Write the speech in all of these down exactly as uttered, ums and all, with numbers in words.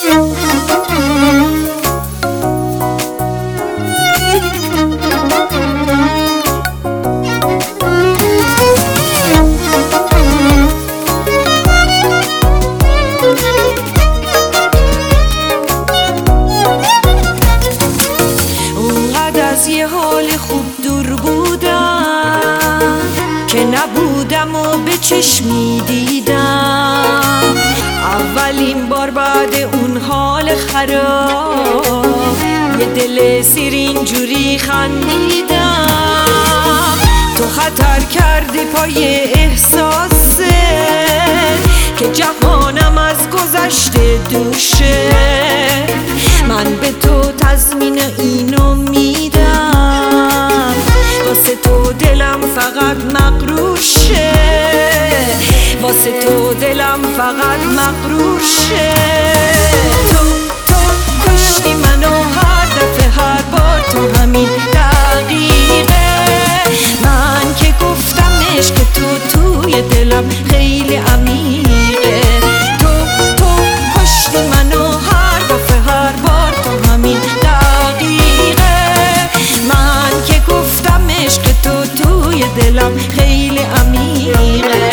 از یه حال خوب دور بودم که نبودم و به چشمی دیدم. اولین بار بعد اون حال خراب یه دل سیر اینجوری خندیدم. تو خطر کردی پای احساسه که جهانم از گذشته دوشه. من به تو تضمین اینو میدم، واسه تو دلم فقط مغروشه، واسه تو دلم فقط مغروشه. تو تو کشتی منو هر دفعه هر بار تو همین دقیقه. من که گفتم عشق تو توی دلم خیلی عمیقه. تو تو کشتی منو هر دفعه هر بار تو همین دقیقه. من که گفتم عشق تو توی دلم خیلی عمیقه.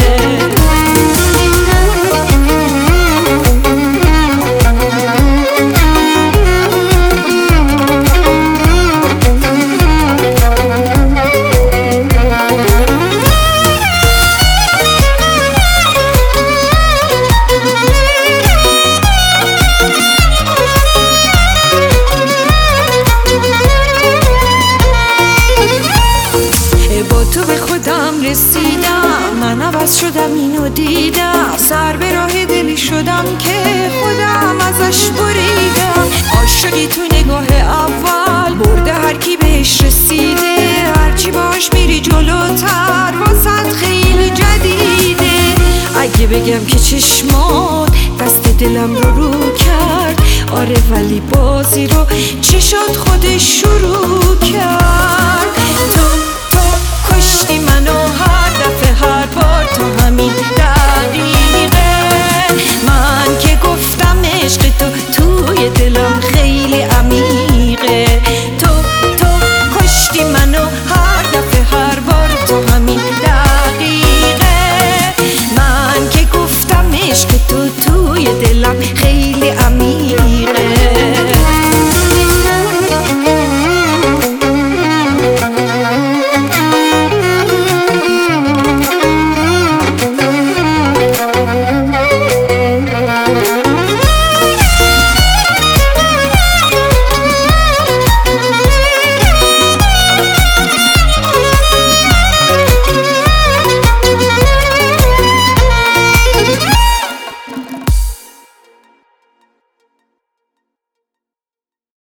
تو به خودم رسیدم، من عوض شدم اینو دیدم. سر به راه دلی شدم که خودم ازش بریدم. عاشقی تو نگاه اول برده هر کی بهش رسیده. هرچی باش میری جلوتر واسط خیلی جدیده. اگه بگم که چشمات دست دلم رو رو کرد، آره ولی بازی رو چشات خودش شروع کرد. تو کشتی منو هر دفعه هر بار تو همین دقیقه. من که گفتم عشق تو توی دلم خیلی عمیقه. تو تو کشتی منو هر دفعه هر بار تو همین دقیقه. من که گفتم عشق تو توی دلم خیلی عمیقه.